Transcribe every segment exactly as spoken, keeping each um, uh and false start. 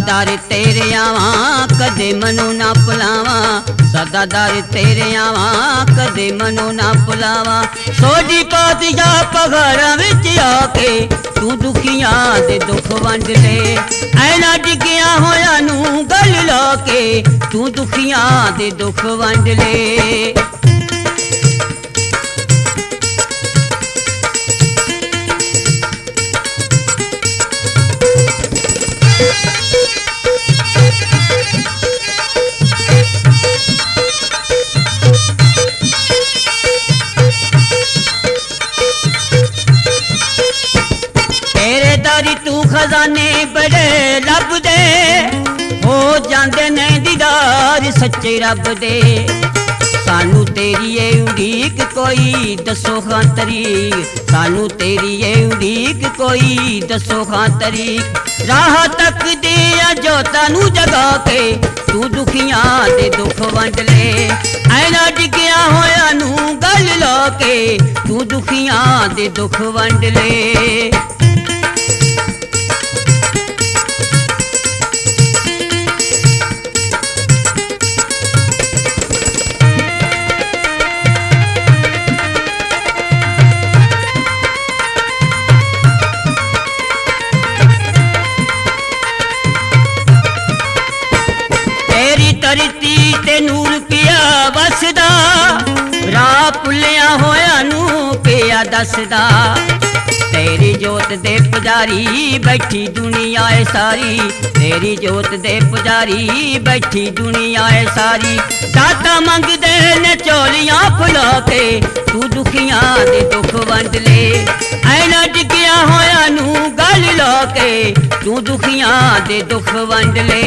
दर तेरे आवा कदे मनो ना भुलावा, सदा दर तेरे आवा कदे मनो ना भुलावा। सोडी पातशाह पहाड़ां विच आके तू दुखियां दे दुख वंड ले, ऐना डिगिया होया नू गल ला के तू दुखियां दे दुख वंड ले। तू खजाने बड़े लब दे हो जांदे ने दीदार सच्चे रब दे। सानू तेरी ए उड़ीक कोई दसो खां तरीक, सानू तेरी ए उड़ीक कोई दसो खां तरीक। राह तक दे जोता नू जगा के तू दुखियां दे दुख वंड ले, ऐना डिगिया होया नू गल ला के तू दुखियां दे दुख वंड ले। धरती ते नूर पिया वसदा, राह भुलिया होया नू पिया दसदा। तेरी जोत दे पुजारी बैठी दुनिया है सारी, तेरी जोत दे पुजारी बैठी दुनिया है सारी। दाता मंगदे ने चोलियां फुला के तू दुखियां दे दुख वंड ले, ऐना डिगिया होया नू गल ला के तू दुखियां दे दुख वंड ले।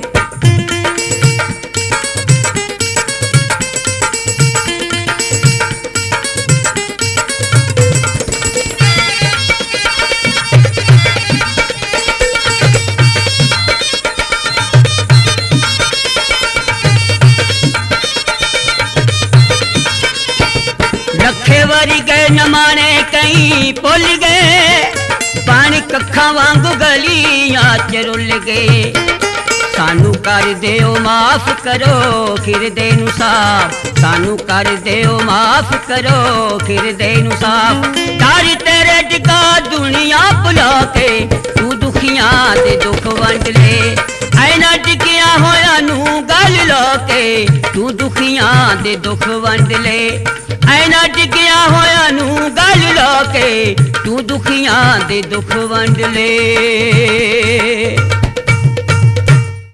लखे वारी गए नमाने कई भुल गए, पानी कखा वांगू गलियां च रुल गए। सानू कर देओ माफ करो खिरदे नू साफ, सानू कर देओ माफ करो खिरदे नू साफ। डर तेरे डिगा दुनिया भुला के तू दुखियां दे दुख वंड ले, ऐना डिगिया होया नू गल ला के तू दुखियां दे दुख वंड ले। ऐना डिगिया होया नू गल ला के तू दुखियां दे दुख वंड ले।